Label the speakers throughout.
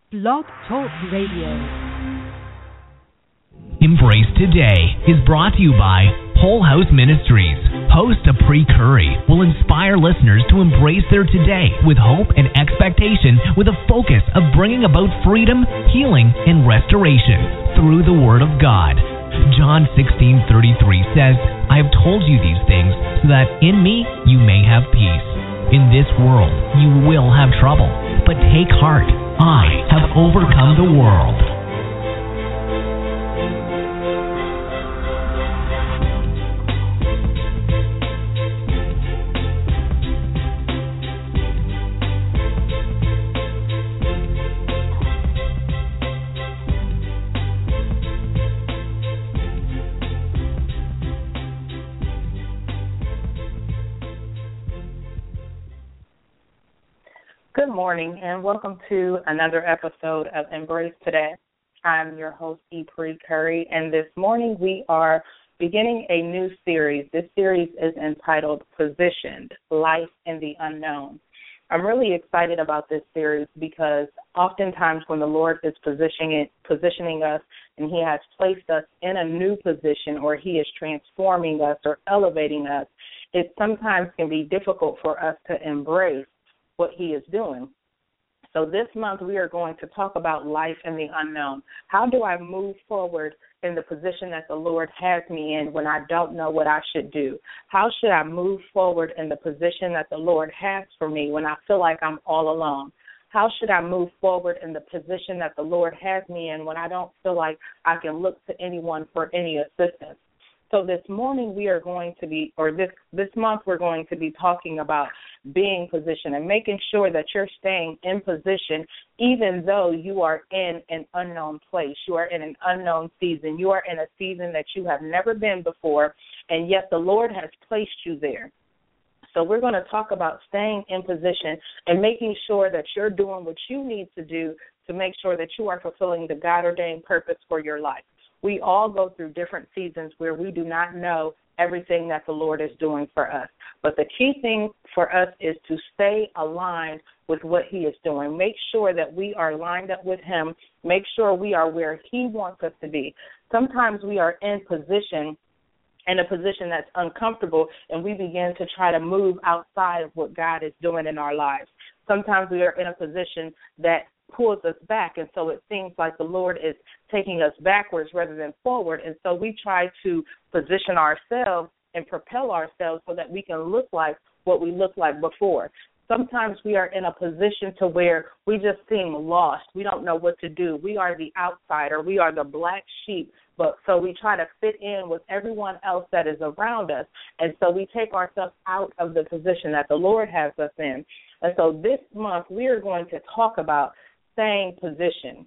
Speaker 1: Blog Talk Radio.
Speaker 2: Embrace Today is brought to you by Whole House Ministries. Host Apri Curry will inspire listeners to embrace their today with hope and expectation, with a focus of bringing about freedom, healing, and restoration through the Word of God. John 16:33 says, I have told you these things so that in me you may have peace. In this world you will have trouble, but take heart. I have overcome the world.
Speaker 3: Good morning, and welcome to another episode of Embrace Today. I'm your host, Apri Curry, and this morning we are beginning a new series. This series is entitled Positioned, Life in the Unknown. I'm really excited about this series because oftentimes when the Lord is positioning us and He has placed us in a new position, or He is transforming us or elevating us, it sometimes can be difficult for us to embrace what He is doing. So this month we are going to talk about life in the unknown. How do I move forward in the position that the Lord has me in when I don't know what I should do? How should I move forward in the position that the Lord has for me when I feel like I'm all alone? How should I move forward in the position that the Lord has me in when I don't feel like I can look to anyone for any assistance? So this morning we are going to be, or this month we're going to be talking about being positioned and making sure that you're staying in position even though you are in an unknown place. You are in an unknown season. You are in a season that you have never been before, and yet the Lord has placed you there. So we're going to talk about staying in position and making sure that you're doing what you need to do to make sure that you are fulfilling the God-ordained purpose for your life. We all go through different seasons where we do not know everything that the Lord is doing for us. But the key thing for us is to stay aligned with what He is doing. Make sure that we are lined up with Him. Make sure we are where He wants us to be. Sometimes we are in a position that's uncomfortable, and we begin to try to move outside of what God is doing in our lives. Sometimes we are in a position that pulls us back, and so it seems like the Lord is taking us backwards rather than forward, and so we try to position ourselves and propel ourselves so that we can look like what we looked like before. Sometimes we are in a position to where we just seem lost. We don't know what to do. We are the outsider. We are the black sheep, but so we try to fit in with everyone else that is around us, and so we take ourselves out of the position that the Lord has us in. And so this month we are going to talk about staying positioned.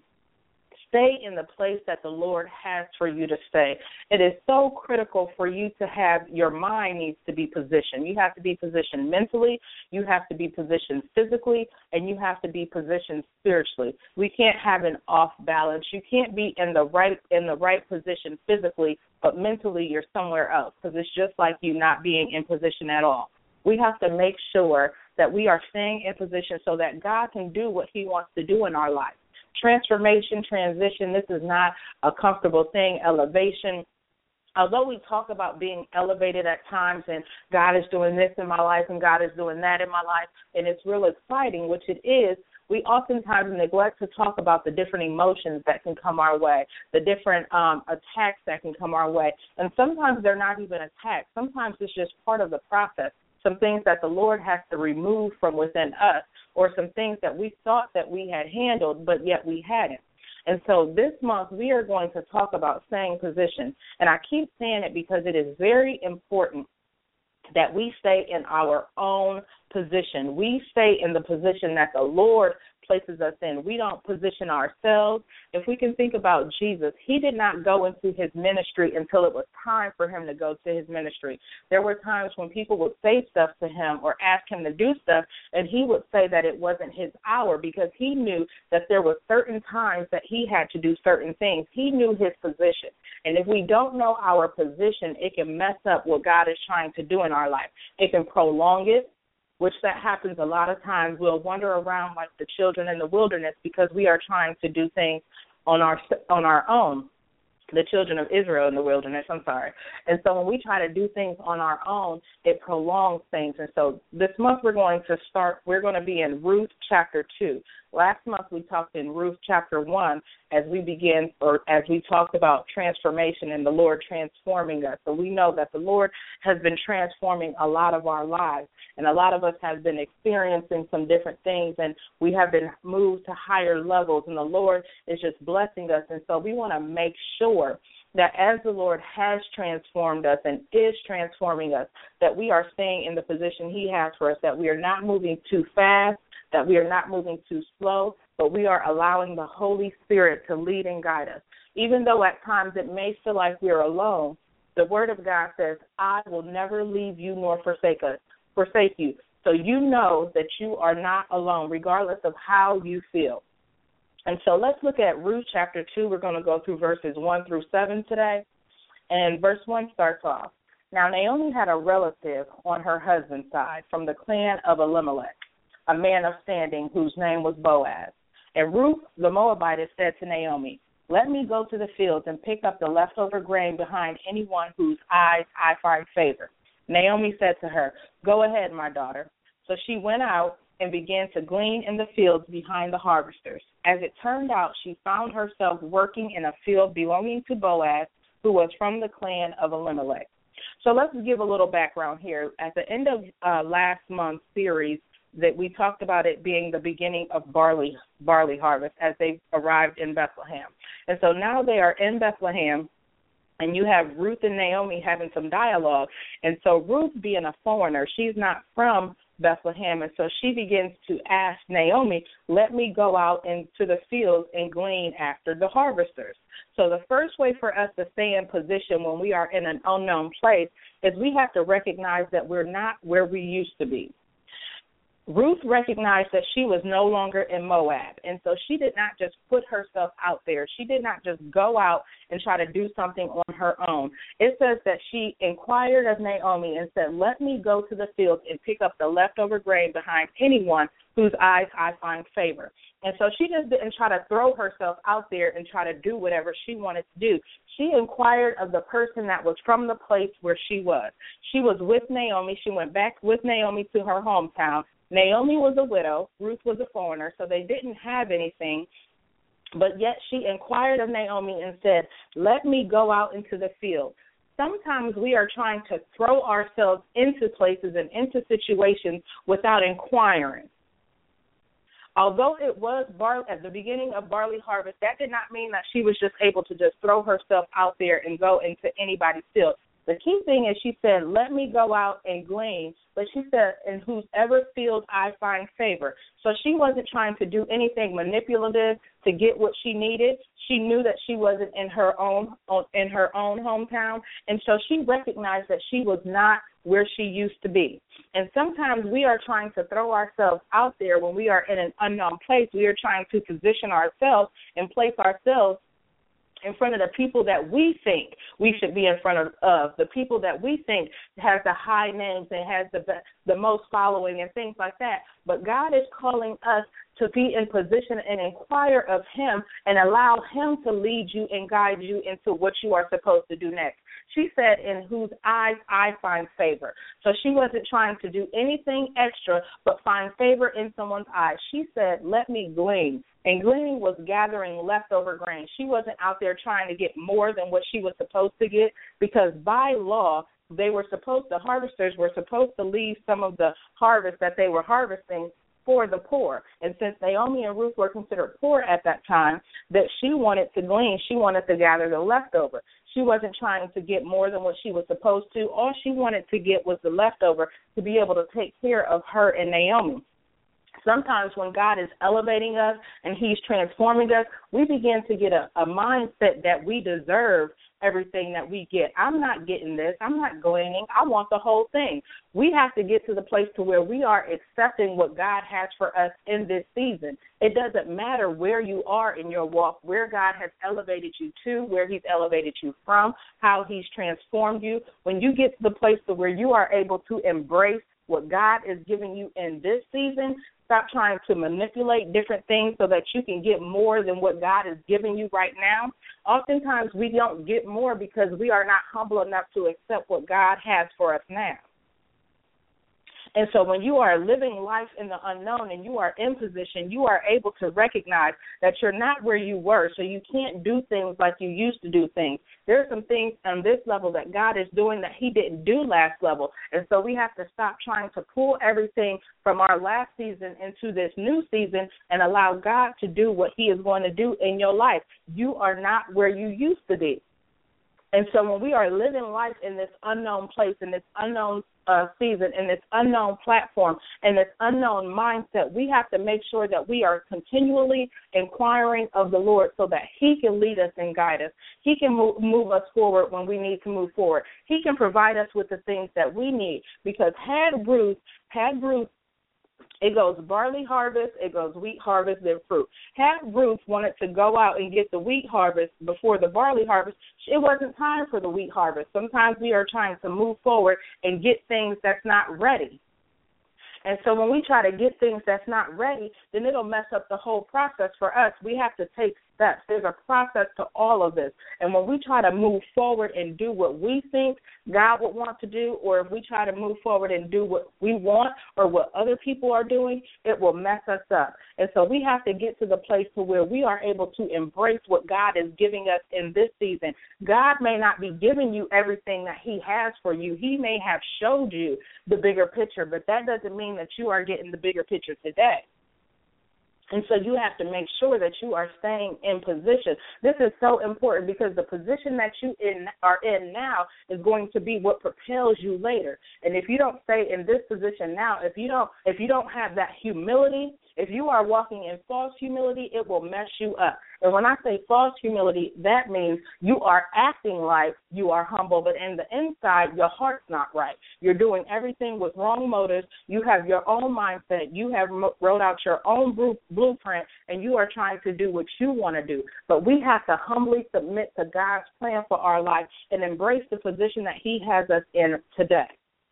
Speaker 3: Stay in the place that the Lord has for you to stay. It is so critical for you to have, your mind needs to be positioned. You have to be positioned mentally, you have to be positioned physically, and you have to be positioned spiritually. We can't have an off balance. You can't be in the right position physically, but mentally you're somewhere else, because it's just like you not being in position at all. We have to make sure that we are staying in position so that God can do what He wants to do in our life. Transformation, transition, this is not a comfortable thing. Elevation, although we talk about being elevated at times and God is doing this in my life and God is doing that in my life, and it's real exciting, which it is, we oftentimes neglect to talk about the different emotions that can come our way, the different attacks that can come our way. And sometimes they're not even attacks. Sometimes it's just part of the process. Some things that the Lord has to remove from within us, or some things that we thought that we had handled, but yet we hadn't. And so this month we are going to talk about staying positioned. And I keep saying it because it is very important that we stay in our own position. We stay in the position that the Lord places us in. We don't position ourselves. If we can think about Jesus, He did not go into His ministry until it was time for Him to go to His ministry. There were times when people would say stuff to Him or ask Him to do stuff, and He would say that it wasn't His hour, because He knew that there were certain times that He had to do certain things. He knew His position. And if we don't know our position, it can mess up what God is trying to do in our life. It can prolong it. which that happens a lot of times. We'll wander around like the children in the wilderness because we are trying to do things on our own. The children of Israel in the wilderness, And so when we try to do things on our own, it prolongs things. And so this month we're going to be in Ruth chapter 2. Last month we talked in Ruth chapter 1 as we talked about transformation and the Lord transforming us. So we know that the Lord has been transforming a lot of our lives, and a lot of us have been experiencing some different things, and we have been moved to higher levels, and the Lord is just blessing us. And so we want to make sure that as the Lord has transformed us and is transforming us, that we are staying in the position He has for us, that we are not moving too fast, that we are not moving too slow, but we are allowing the Holy Spirit to lead and guide us. Even though at times it may feel like we're alone, the Word of God says, I will never leave you nor forsake you. So you know that you are not alone, regardless of how you feel. And so let's look at Ruth chapter 2. We're going to go through verses 1 through 7 today. And verse 1 starts off. Now Naomi had a relative on her husband's side from the clan of Elimelech, a man of standing whose name was Boaz. And Ruth the Moabitess said to Naomi, let me go to the fields and pick up the leftover grain behind anyone whose eyes I find favor. Naomi said to her, go ahead, my daughter. So she went out and began to glean in the fields behind the harvesters. As it turned out, she found herself working in a field belonging to Boaz, who was from the clan of Elimelech. So let's give a little background here. At the end of last month's series, that we talked about it being the beginning of barley harvest as they arrived in Bethlehem. And so now they are in Bethlehem, and you have Ruth and Naomi having some dialogue. And so Ruth, being a foreigner, she's not from Bethlehem, and so she begins to ask Naomi, let me go out into the fields and glean after the harvesters. So the first way for us to stay in position when we are in an unknown place is we have to recognize that we're not where we used to be. Ruth recognized that she was no longer in Moab, and so she did not just put herself out there. She did not just go out and try to do something on her own. It says that she inquired of Naomi and said, let me go to the field and pick up the leftover grain behind anyone whose eyes I find favor. And so she just didn't try to throw herself out there and try to do whatever she wanted to do. She inquired of the person that was from the place where she was. She was with Naomi. She went back with Naomi to her hometown. Naomi was a widow. Ruth was a foreigner, so they didn't have anything. But yet she inquired of Naomi and said, let me go out into the field. Sometimes we are trying to throw ourselves into places and into situations without inquiring. Although it was at the beginning of barley harvest, that did not mean that she was just able to just throw herself out there and go into anybody's field. The key thing is she said, let me go out and glean, but she said, in whosever field I find favor. So she wasn't trying to do anything manipulative to get what she needed. She knew that she wasn't in her own hometown, and so she recognized that she was not where she used to be. And sometimes we are trying to throw ourselves out there when we are in an unknown place. We are trying to position ourselves and place ourselves in front of the people that we think we should be in front of, the people that we think has the high names and has the most following and things like that. But God is calling us to be in position and inquire of Him and allow Him to lead you and guide you into what you are supposed to do next. She said, in whose eyes I find favor. So she wasn't trying to do anything extra but find favor in someone's eyes. She said, let me glean. And gleaning was gathering leftover grain. She wasn't out there trying to get more than what she was supposed to get, because by law, the harvesters were supposed to leave some of the harvest that they were harvesting for the poor. And since Naomi and Ruth were considered poor at that time, that she wanted to glean, she wanted to gather the leftover. She wasn't trying to get more than what she was supposed to. All she wanted to get was the leftover to be able to take care of her and Naomi. Sometimes when God is elevating us and He's transforming us, we begin to get a mindset that we deserve everything that we get. I'm not getting this. I'm not gleaning. I want the whole thing. We have to get to the place to where we are accepting what God has for us in this season. It doesn't matter where you are in your walk, where God has elevated you to, where He's elevated you from, how He's transformed you. When you get to the place to where you are able to embrace what God is giving you in this season. Stop trying to manipulate different things so that you can get more than what God is giving you right now. Oftentimes we don't get more because we are not humble enough to accept what God has for us now. And so when you are living life in the unknown and you are in position, you are able to recognize that you're not where you were, so you can't do things like you used to do things. There are some things on this level that God is doing that he didn't do last level. And so we have to stop trying to pull everything from our last season into this new season and allow God to do what he is going to do in your life. You are not where you used to be. And so when we are living life in this unknown place, in this unknown season, in this unknown platform, in this unknown mindset, we have to make sure that we are continually inquiring of the Lord so that he can lead us and guide us. He can move us forward when we need to move forward. He can provide us with the things that we need, because had Ruth, it goes barley harvest, it goes wheat harvest, then fruit. Had Ruth wanted to go out and get the wheat harvest before the barley harvest, it wasn't time for the wheat harvest. Sometimes we are trying to move forward and get things that's not ready. And so when we try to get things that's not ready, then it'll mess up the whole process for us. We have to take steps. There's a process to all of this. And when we try to move forward and do what we think God would want to do, or if we try to move forward and do what we want or what other people are doing, it will mess us up. And so we have to get to the place to where we are able to embrace what God is giving us in this season. God may not be giving you everything that he has for you. He may have showed you the bigger picture, but that doesn't mean that you are getting the bigger picture today. And so you have to make sure that you are staying in position. This is so important because the position that you are in now is going to be what propels you later. And if you don't stay in this position now, if you don't have that humility, if you are walking in false humility, it will mess you up. And when I say false humility, that means you are acting like you are humble, but in the inside, your heart's not right. You're doing everything with wrong motives. You have your own mindset. You have wrote out your own blueprint, and you are trying to do what you want to do. But we have to humbly submit to God's plan for our life and embrace the position that he has us in today.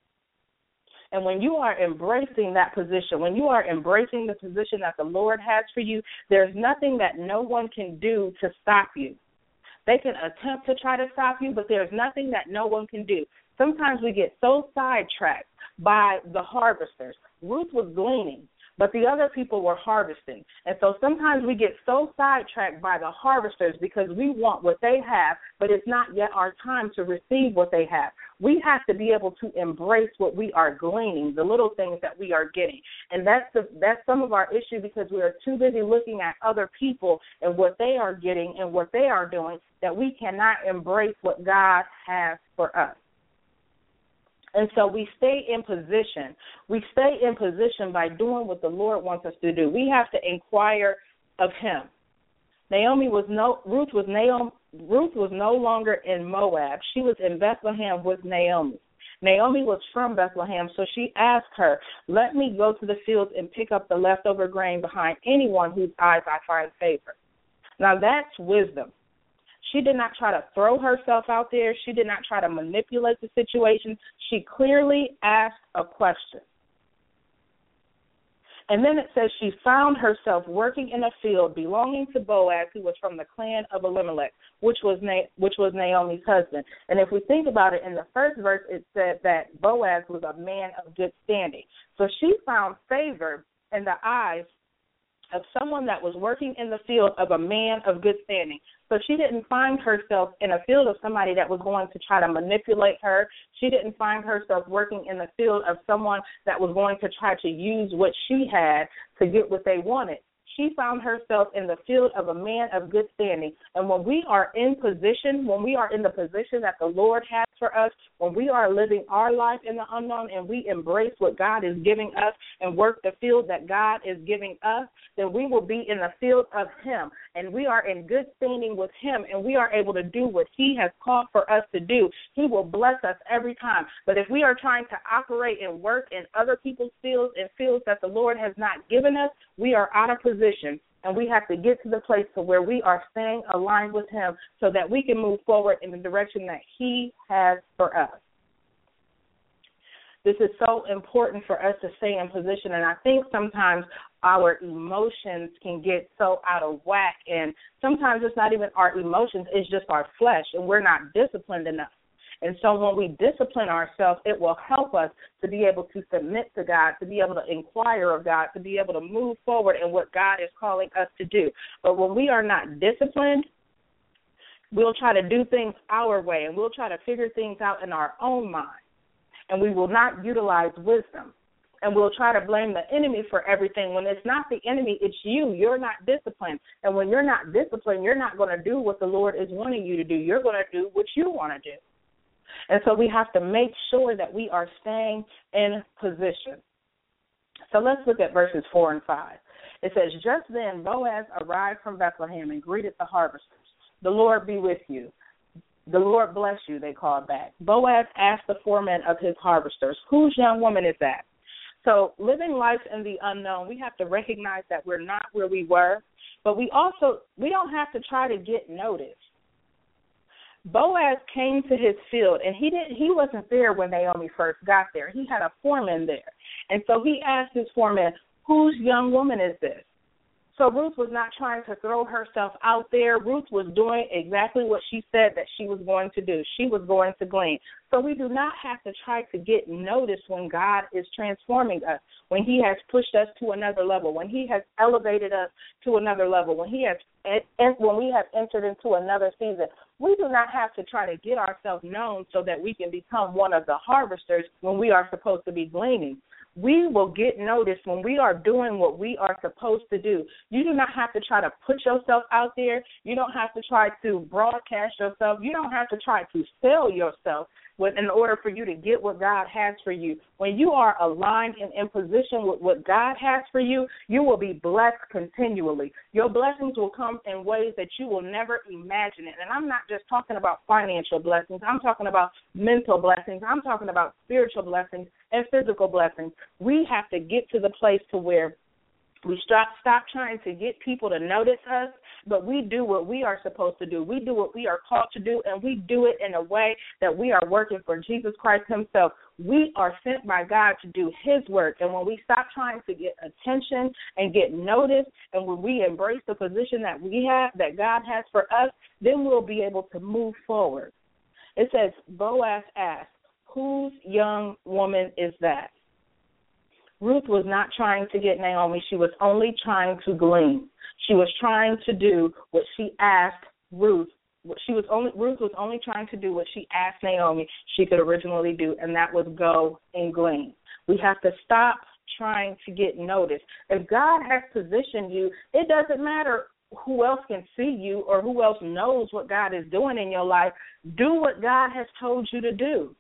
Speaker 3: And when you are embracing that position, when you are embracing the position that the Lord has for you, there's nothing that no one can do to stop you. They can attempt to try to stop you, but there's nothing that no one can do. Sometimes we get so sidetracked by the harvesters. Ruth was gleaning, but the other people were harvesting. And so sometimes we get so sidetracked by the harvesters because we want what they have, but it's not yet our time to receive what they have. We have to be able to embrace what we are gleaning, the little things that we are getting. And that's some of our issue because we are too busy looking at other people and what they are getting and what they are doing that we cannot embrace what God has for us. And so we stay in position. We stay in position by doing what the Lord wants us to do. We have to inquire of him. Ruth was no longer in Moab. She was in Bethlehem with Naomi. Naomi was from Bethlehem, so she asked her, "Let me go to the fields and pick up the leftover grain behind anyone whose eyes I find favor." Now that's wisdom. She did not try to throw herself out there. She did not try to manipulate the situation. She clearly asked a question. And then it says she found herself working in a field belonging to Boaz, who was from the clan of Elimelech, which was Naomi's husband. And if we think about it, in the first verse, it said that Boaz was a man of good standing. So she found favor in the eyes of someone that was working in the field of a man of good standing. So she didn't find herself in a field of somebody that was going to try to manipulate her. She didn't find herself working in the field of someone that was going to try to use what she had to get what they wanted. She found herself in the field of a man of good standing. And when we are in position, when we are in the position that the Lord has for us, when we are living our life in the unknown and we embrace what God is giving us and work the field that God is giving us, then we will be in the field of him. And we are in good standing with him, and we are able to do what he has called for us to do. He will bless us every time. But if we are trying to operate and work in other people's fields and fields that the Lord has not given us, we are out of position. And we have to get to the place to where we are staying aligned with him so that we can move forward in the direction that he has for us. This is so important for us to stay in position, and I think sometimes our emotions can get so out of whack, and sometimes it's not even our emotions, it's just our flesh, and we're not disciplined enough. And so when we discipline ourselves, it will help us to be able to submit to God, to be able to inquire of God, to be able to move forward in what God is calling us to do. But when we are not disciplined, we'll try to do things our way, and we'll try to figure things out in our own mind. And we will not utilize wisdom. And we'll try to blame the enemy for everything when it's not the enemy, it's you. You're not disciplined. And when you're not disciplined, you're not going to do what the Lord is wanting you to do. You're going to do what you want to do. And so we have to make sure that we are staying in position. So let's look at verses 4 and 5. It says, just then Boaz arrived from Bethlehem and greeted the harvesters. The Lord be with you. The Lord bless you, they called back. Boaz asked the foreman of his harvesters, whose young woman is that? So living life in the unknown, we have to recognize that we're not where we were, but we don't have to try to get noticed. Boaz came to his field, and he wasn't there when Naomi first got there. He had a foreman there. And so he asked his foreman, whose young woman is this? So Ruth was not trying to throw herself out there. Ruth was doing exactly what she said that she was going to do. She was going to glean. So we do not have to try to get noticed when God is transforming us, when he has pushed us to another level, when he has elevated us to another level, when we have entered into another season. We do not have to try to get ourselves known so that we can become one of the harvesters when we are supposed to be gleaning. We will get noticed when we are doing what we are supposed to do. You do not have to try to put yourself out there. You don't have to try to broadcast yourself. You don't have to try to sell yourself in order for you to get what God has for you. When you are aligned and in position with what God has for you, you will be blessed continually. Your blessings will come in ways that you will never imagine it. And I'm not just talking about financial blessings. I'm talking about mental blessings. I'm talking about spiritual blessings and physical blessings. We have to get to the place to where we stop trying to get people to notice us, but we do what we are supposed to do. We do what we are called to do, and we do it in a way that we are working for Jesus Christ himself. We are sent by God to do his work, and when we stop trying to get attention and get noticed, and when we embrace the position that we have, that God has for us, then we'll be able to move forward. It says, Boaz asked, whose young woman is that? Ruth was not trying to get Naomi. She was only trying to glean. She was trying to do what she asked Ruth. Ruth was only trying to do what she asked Naomi she could originally do, and that was go and glean. We have to stop trying to get noticed. If God has positioned you, it doesn't matter who else can see you or who else knows what God is doing in your life. Do what God has told you to do.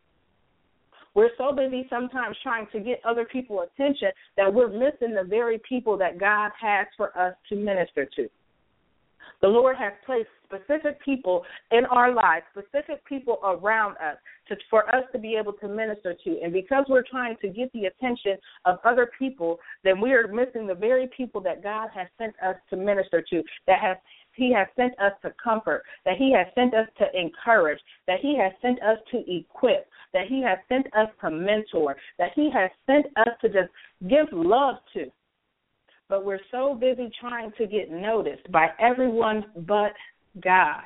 Speaker 3: We're so busy sometimes trying to get other people's attention that we're missing the very people that God has for us to minister to. The Lord has placed specific people in our lives, specific people around us for us to be able to minister to. And because we're trying to get the attention of other people, then we are missing the very people that God has sent us to minister to, He has sent us to comfort, that he has sent us to encourage, that he has sent us to equip, that he has sent us to mentor, that he has sent us to just give love to. But we're so busy trying to get noticed by everyone but God.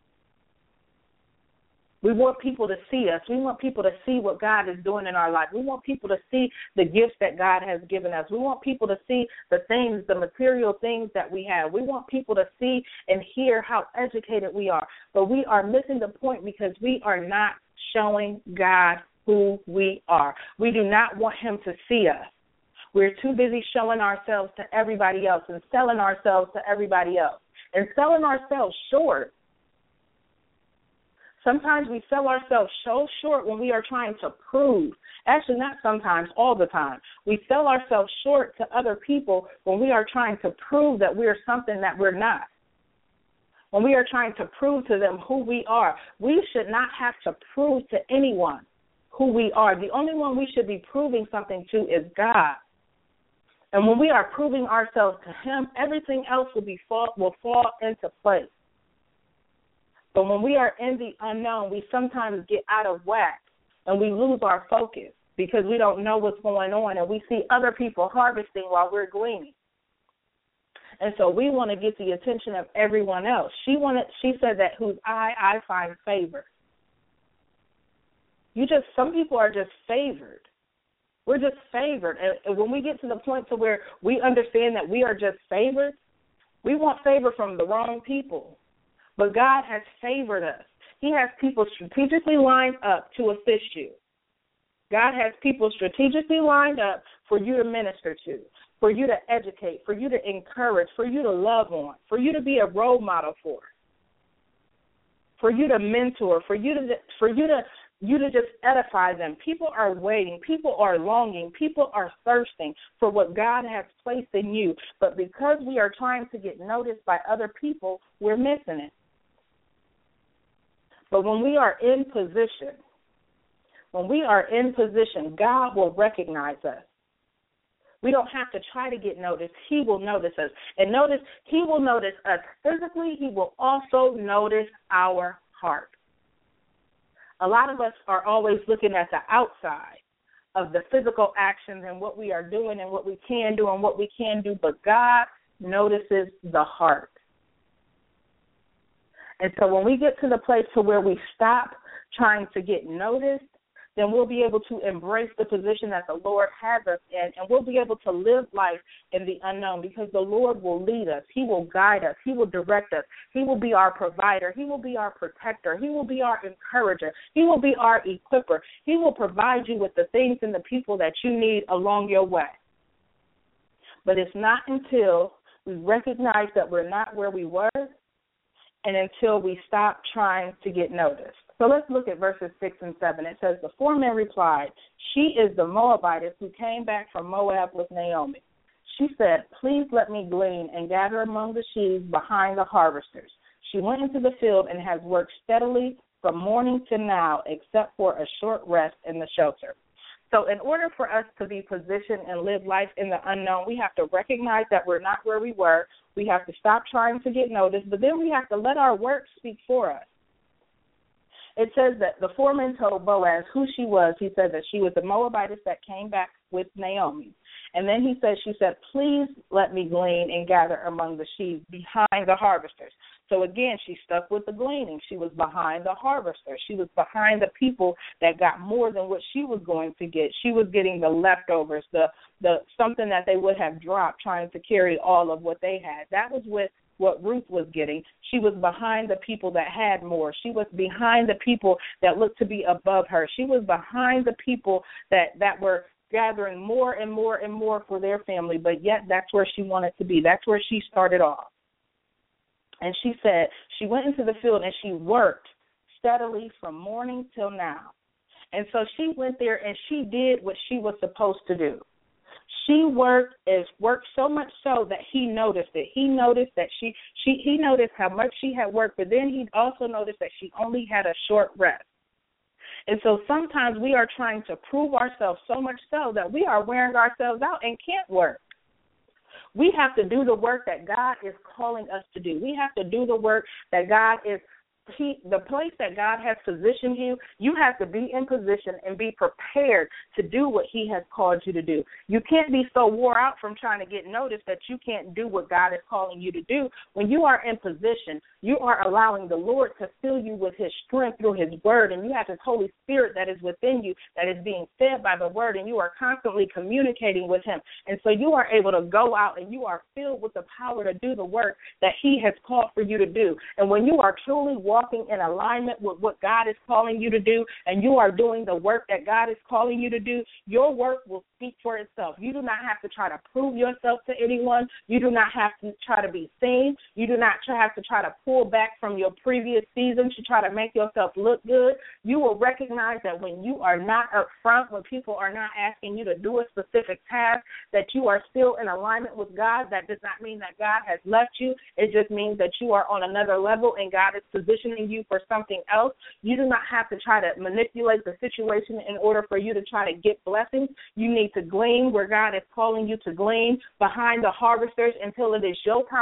Speaker 3: We want people to see us. We want people to see what God is doing in our life. We want people to see the gifts that God has given us. We want people to see the things, the material things that we have. We want people to see and hear how educated we are. But we are missing the point because we are not showing God who we are. We do not want him to see us. We're too busy showing ourselves to everybody else and selling ourselves to everybody else and selling ourselves short. Sometimes we sell ourselves so short when we are trying to prove. Actually, not sometimes, all the time. We sell ourselves short to other people when we are trying to prove that we are something that we're not. When we are trying to prove to them who we are, we should not have to prove to anyone who we are. The only one we should be proving something to is God. And when we are proving ourselves to him, everything else will fall into place. But when we are in the unknown, we sometimes get out of whack and we lose our focus. because we don't know what's going on, and we see other people harvesting while we're gleaning. And so we want to get the attention of everyone else. She said that whose I find favor. Some people are just favored. We're just favored. And when we get to the point to where we understand that we are just favored, we want favor from the wrong people. But God has favored us. He has people strategically lined up to assist you. God has people strategically lined up for you to minister to, for you to educate, for you to encourage, for you to love on, for you to be a role model for you to mentor, for you to just edify them. People are waiting. People are longing. People are thirsting for what God has placed in you. But because we are trying to get noticed by other people, we're missing it. But when we are in position, God will recognize us. We don't have to try to get noticed. He will notice us. And notice, he will notice us physically. He will also notice our heart. A lot of us are always looking at the outside of the physical actions and what we are doing and what we can do and what we can do, but God notices the heart. And so when we get to the place to where we stop trying to get noticed, then we'll be able to embrace the position that the Lord has us in, and we'll be able to live life in the unknown because the Lord will lead us. He will guide us. He will direct us. He will be our provider. He will be our protector. He will be our encourager. He will be our equiper. He will provide you with the things and the people that you need along your way. But it's not until we recognize that we're not where we were and until we stop trying to get noticed. So let's look at verses 6 and 7. It says, the 4 men replied, she is the Moabitess who came back from Moab with Naomi. She said, please let me glean and gather among the sheaves behind the harvesters. She went into the field and has worked steadily from morning to now, except for a short rest in the shelter. So in order for us to be positioned and live life in the unknown, we have to recognize that we're not where we were. We have to stop trying to get noticed, but then we have to let our work speak for us. It says that the 4 men told Boaz who she was. He said that she was the Moabitess that came back with Naomi. And then she said, please let me glean and gather among the sheaves behind the harvesters. So again, she stuck with the gleaning. She was behind the harvesters. She was behind the people that got more than what she was going to get. She was getting the leftovers, the something that they would have dropped trying to carry all of what they had. That was what Ruth was getting. She was behind the people that had more. She was behind the people that looked to be above her. She was behind the people that were gathering more and more and more for their family, but yet that's where she wanted to be. That's where she started off. And she said she went into the field and she worked steadily from morning till now. And so she went there and she did what she was supposed to do. She worked so much so that he noticed it. He noticed that he noticed how much she had worked, but then he also noticed that she only had a short rest. And so sometimes we are trying to prove ourselves so much so that we are wearing ourselves out and can't work. We have to do the work that God is calling us to do. We have to do the work that God is the place that God has positioned you, you have to be in position and be prepared to do what he has called you to do. You can't be so wore out from trying to get noticed that you can't do what God is calling you to do. When you are in position, you are allowing the Lord to fill you with his strength through his word, and you have this Holy Spirit that is within you that is being fed by the word, and you are constantly communicating with him. And so you are able to go out and you are filled with the power to do the work that he has called for you to do. And when you are truly walking in alignment with what God is calling you to do, and you are doing the work that God is calling you to do, your work will speak for itself. You do not have to try to prove yourself to anyone. You do not have to try to be seen. You do not have to try to pull back from your previous seasons to try to make yourself look good. You will recognize that when you are not up front, when people are not asking you to do a specific task, that you are still in alignment with God. That does not mean that God has left you. It just means that you are on another level and God is positioning you for something else. You do not have to try to manipulate the situation in order for you to try to get blessings. You need to glean where God is calling you to glean behind the harvesters until it is your time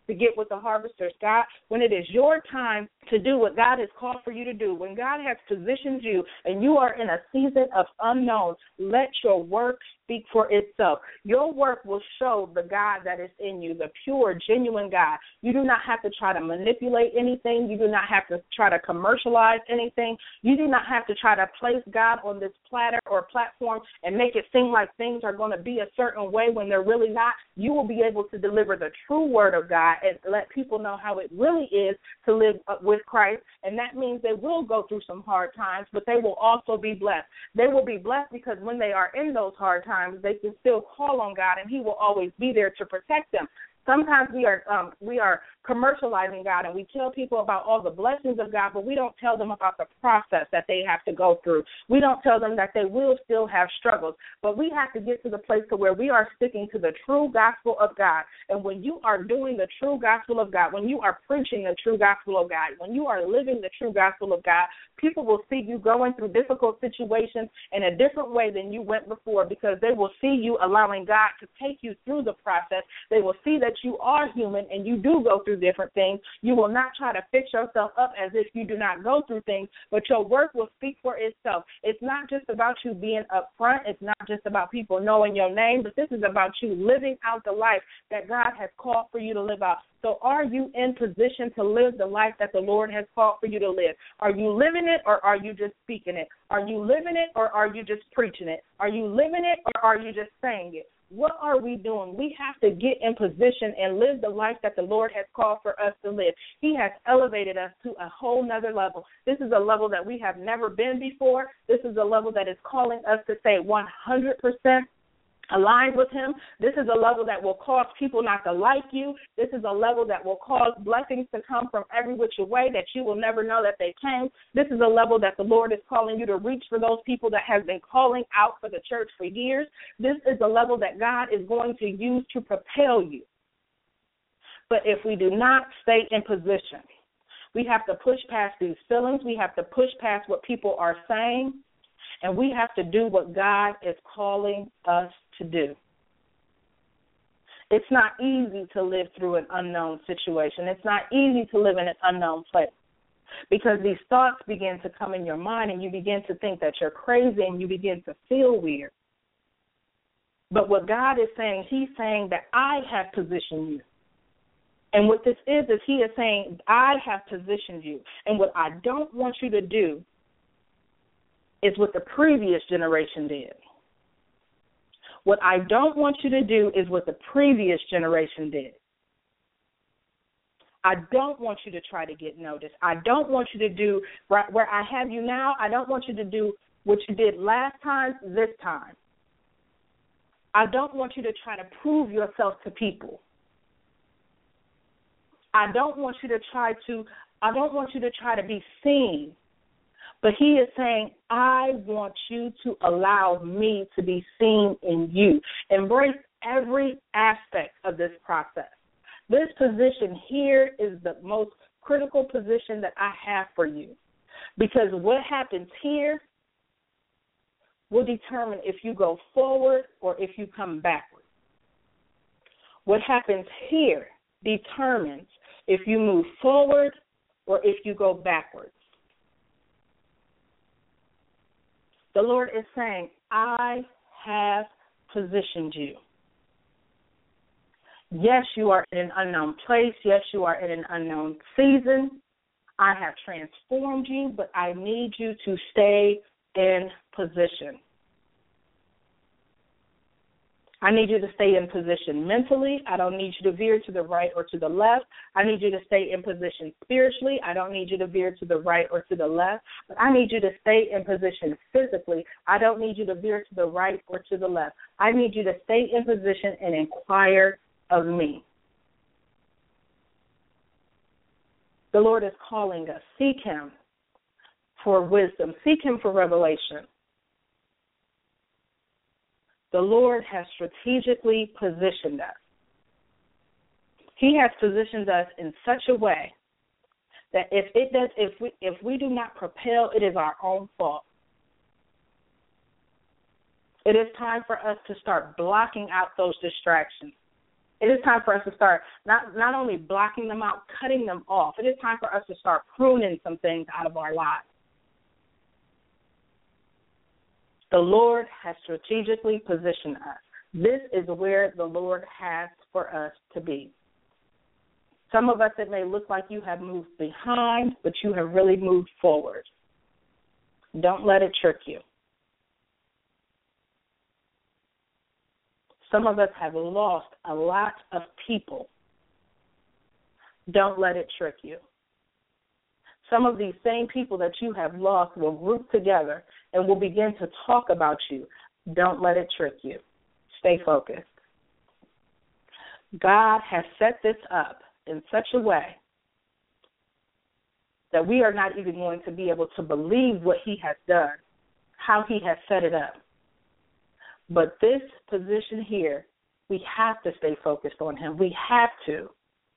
Speaker 3: to get with the harvesters, God, when it is your time to do what God has called for you to do, when God has positioned you and you are in a season of unknown, let your work speak for itself. Your work will show the God that is in you, the pure, genuine God. You do not have to try to manipulate anything. You do not have to try to commercialize anything. You do not have to try to place God on this platter or platform and make it seem like things are going to be a certain way when they're really not. You will be able to deliver the true word of God and let people know how it really is to live with Christ. And that means they will go through some hard times, but they will also be blessed. They will be blessed because when they are in those hard times, they can still call on God, and he will always be there to protect them. Sometimes we are commercializing God, and we tell people about all the blessings of God, but we don't tell them about the process that they have to go through. We don't tell them that they will still have struggles, but we have to get to the place to where we are sticking to the true gospel of God. And when you are doing the true gospel of God, when you are preaching the true gospel of God, when you are living the true gospel of God, people will see you going through difficult situations in a different way than you went before, because they will see you allowing God to take you through the process. They will see that you are human and you do go through different things. You will not try to fix yourself up as if you do not go through things, but your work will speak for itself. It's not just about you being upfront. It's not just about people knowing your name, but this is about you living out the life that God has called for you to live out. So are you in position to live the life that the Lord has called for you to live? Are you living it, or are you just speaking it? Are you living it, or are you just preaching it? Are you living it, or are you just saying it? What are we doing? We have to get in position and live the life that the Lord has called for us to live. He has elevated us to a whole nother level. This is a level that we have never been before. This is a level that is calling us to say 100% aligned with him. This is a level that will cause people not to like you. This is a level that will cause blessings to come from every which way that you will never know that they came. This is a level that the Lord is calling you to reach for those people that have been calling out for the church for years. This is a level that God is going to use to propel you. But if we do not stay in position, we have to push past these feelings. We have to push past what people are saying. And we have to do what God is calling us to do. It's not easy to live through an unknown situation. It's not easy to live in an unknown place, because these thoughts begin to come in your mind and you begin to think that you're crazy and you begin to feel weird. But what God is saying, he's saying that I have positioned you. And what this is he is saying, I have positioned you. And what I don't want you to do is what the previous generation did. What I don't want you to do is what the previous generation did. I don't want you to try to get noticed. I don't want you to do, where I have you now, I don't want you to do what you did last time, this time. I don't want you to try to prove yourself to people. I don't want you to try to be seen. But he is saying, I want you to allow me to be seen in you. Embrace every aspect of this process. This position here is the most critical position that I have for you, because what happens here will determine if you go forward or if you come backward. What happens here determines if you move forward or if you go backwards. The Lord is saying, I have positioned you. Yes, you are in an unknown place. Yes, you are in an unknown season. I have transformed you, but I need you to stay in position. I need you to stay in position mentally. I don't need you to veer to the right or to the left. I need you to stay in position spiritually. I don't need you to veer to the right or to the left. But I need you to stay in position physically. I don't need you to veer to the right or to the left. I need you to stay in position and inquire of me. The Lord is calling us. Seek him for wisdom. Seek him for revelation. The Lord has strategically positioned us. He has positioned us in such a way that if we do not propel, it is our own fault. It is time for us to start blocking out those distractions. It is time for us to start not only blocking them out, cutting them off. It is time for us to start pruning some things out of our lives. The Lord has strategically positioned us. This is where the Lord has for us to be. Some of us, it may look like you have moved behind, but you have really moved forward. Don't let it trick you. Some of us have lost a lot of people. Don't let it trick you. Some of these same people that you have lost will group together and will begin to talk about you. Don't let it trick you. Stay focused. God has set this up in such a way that we are not even going to be able to believe what he has done, how he has set it up. But this position here, we have to stay focused on him. We have to.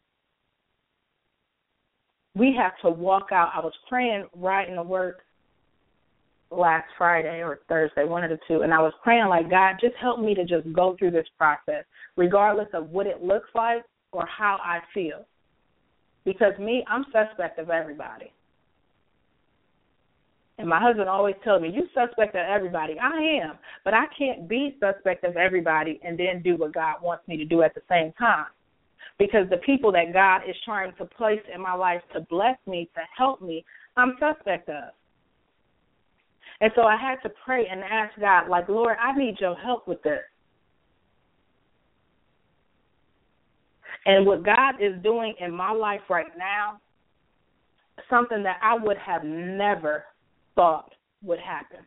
Speaker 3: We have to walk out. I was praying riding to work last Friday or Thursday, one of the two, and I was praying like, God, just help me to just go through this process, regardless of what it looks like or how I feel. Because me, I'm suspect of everybody. And my husband always tells me, you suspect of everybody. I am, but I can't be suspect of everybody and then do what God wants me to do at the same time. Because the people that God is trying to place in my life to bless me, to help me, I'm suspect of. And so I had to pray and ask God, like, Lord, I need your help with this. And what God is doing in my life right now, something that I would have never thought would happen.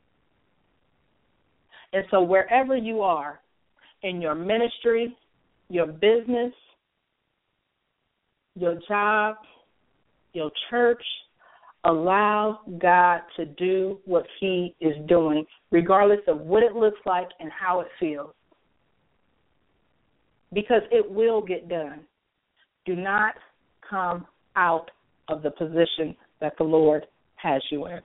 Speaker 3: And so wherever you are, in your ministry, your business, your job, your church, allow God to do what he is doing, regardless of what it looks like and how it feels. Because it will get done. Do not come out of the position that the Lord has you in.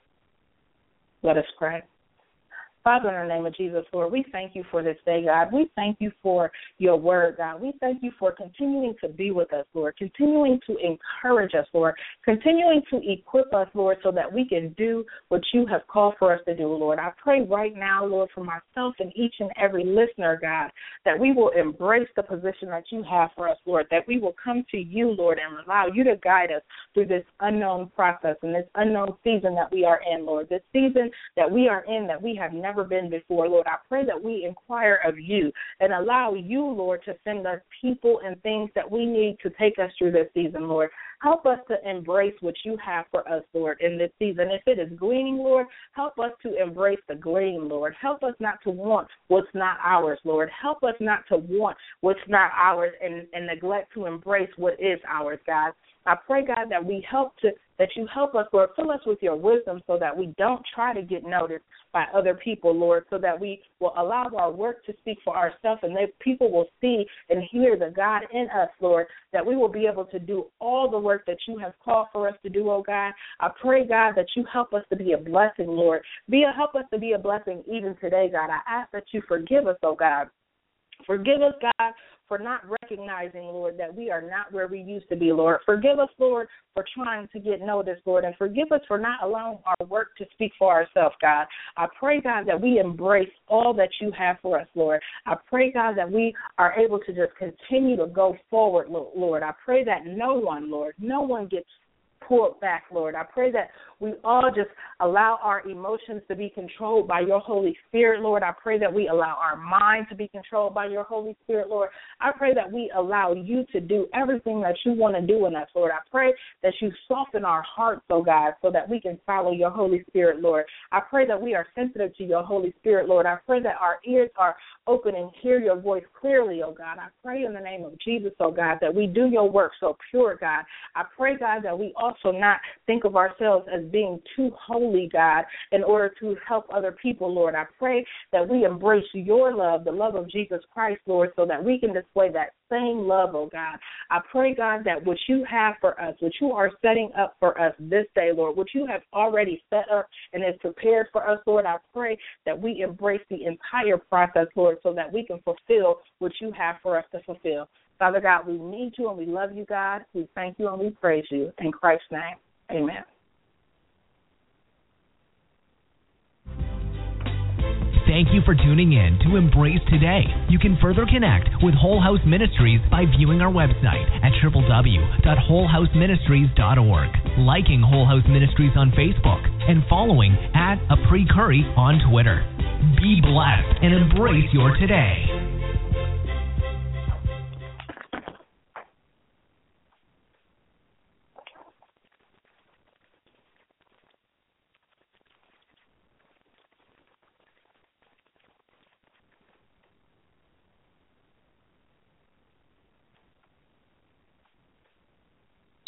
Speaker 3: Let us pray. Father, in the name of Jesus, Lord, we thank you for this day, God. We thank you for your word, God. We thank you for continuing to be with us, Lord, continuing to encourage us, Lord, continuing to equip us, Lord, so that we can do what you have called for us to do, Lord. I pray right now, Lord, for myself and each and every listener, God, that we will embrace the position that you have for us, Lord, that we will come to you, Lord, and allow you to guide us through this unknown process and this unknown season that we are in, Lord, this season that we are in that we have never been before, Lord. I pray that we inquire of you and allow you, Lord, to send us people and things that we need to take us through this season, Lord. Help us to embrace what you have for us, Lord, in this season. If it is gleaning, Lord, help us to embrace the glean, Lord. Help us not to want what's not ours, Lord. Help us not to want what's not ours and neglect to embrace what is ours, God. I pray, God, that you help us, Lord, fill us with your wisdom so that we don't try to get noticed by other people, Lord, so that we will allow our work to speak for ourselves and that people will see and hear the God in us, Lord, that we will be able to do all the work that you have called for us to do, oh God. I pray, God, that you help us to be a blessing, Lord. Help us to be a blessing even today, God. I ask that you forgive us, oh God. Forgive us, God, for not recognizing, Lord, that we are not where we used to be, Lord. Forgive us, Lord, for trying to get noticed, Lord, and forgive us for not allowing our work to speak for ourselves, God. I pray, God, that we embrace all that you have for us, Lord. I pray, God, that we are able to just continue to go forward, Lord. I pray that no one gets pulled back, Lord. I pray that we all just allow our emotions to be controlled by your Holy Spirit, Lord. I pray that we allow our mind to be controlled by your Holy Spirit, Lord. I pray that we allow you to do everything that you want to do in us, Lord. I pray that you soften our hearts, oh God, so that we can follow your Holy Spirit, Lord. I pray that we are sensitive to your Holy Spirit, Lord. I pray that our ears are open and hear your voice clearly, oh God. I pray in the name of Jesus, oh God, that we do your work so pure, God. I pray, God, that we also not think of ourselves as being too holy, God, in order to help other people, Lord. I pray that we embrace your love, the love of Jesus Christ, Lord, so that we can display that same love, oh God. I pray, God, that what you have for us, what you are setting up for us this day, Lord, what you have already set up and is prepared for us, Lord, I pray that we embrace the entire process, Lord, so that we can fulfill what you have for us to fulfill. Father God, we need you and we love you, God. We thank you and we praise you. In Christ's name, amen.
Speaker 2: Thank you for tuning in to Embrace Today. You can further connect with Whole House Ministries by viewing our website at www.wholehouseministries.org, liking Whole House Ministries on Facebook, and following @ApriCurry on Twitter. Be blessed and embrace your today.